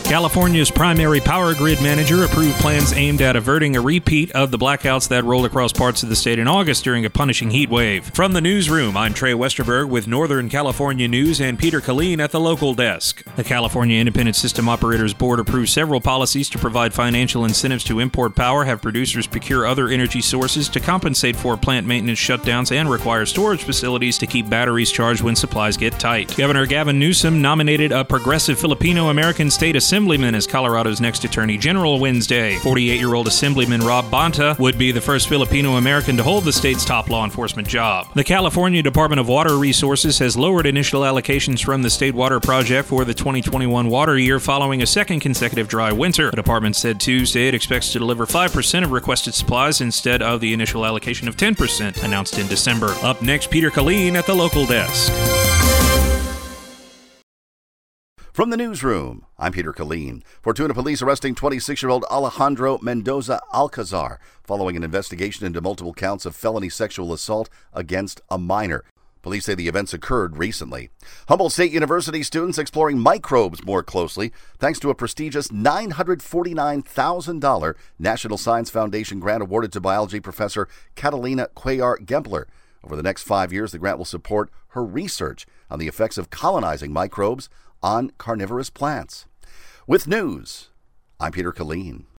California's primary power grid manager approved plans aimed at averting a repeat of the blackouts that rolled across parts of the state in August during a punishing heat wave. From the newsroom, I'm Trey Westerberg with Northern California News and Peter Killeen at the local desk. The California Independent System Operators Board approved several policies to provide financial incentives to import power, have producers procure other energy sources to compensate for plant maintenance shutdowns, and require storage facilities to keep batteries charged when supplies get tight. Governor Gavin Newsom nominated a progressive Filipino-American state assemblyman as Colorado's next Attorney General Wednesday. 48-year-old Assemblyman Rob Bonta would be the first Filipino-American to hold the state's top law enforcement job. The California Department of Water Resources has lowered initial allocations from the State Water Project for the 2021 water year following a second consecutive dry winter. The department said Tuesday it expects to deliver 5% of requested supplies instead of the initial allocation of 10% announced in December. Up next, Peter Killeen at the local desk. From the newsroom, I'm Peter Killeen. Fortuna police arresting 26-year-old Alejandro Mendoza Alcazar following an investigation into multiple counts of felony sexual assault against a minor. Police say the events occurred recently. Humboldt State University students exploring microbes more closely thanks to a prestigious $949,000 National Science Foundation grant awarded to biology professor Catalina Cuellar-Gempler. Over the next 5 years, the grant will support her research on the effects of colonizing microbes on carnivorous plants. With news, I'm Peter Killeen.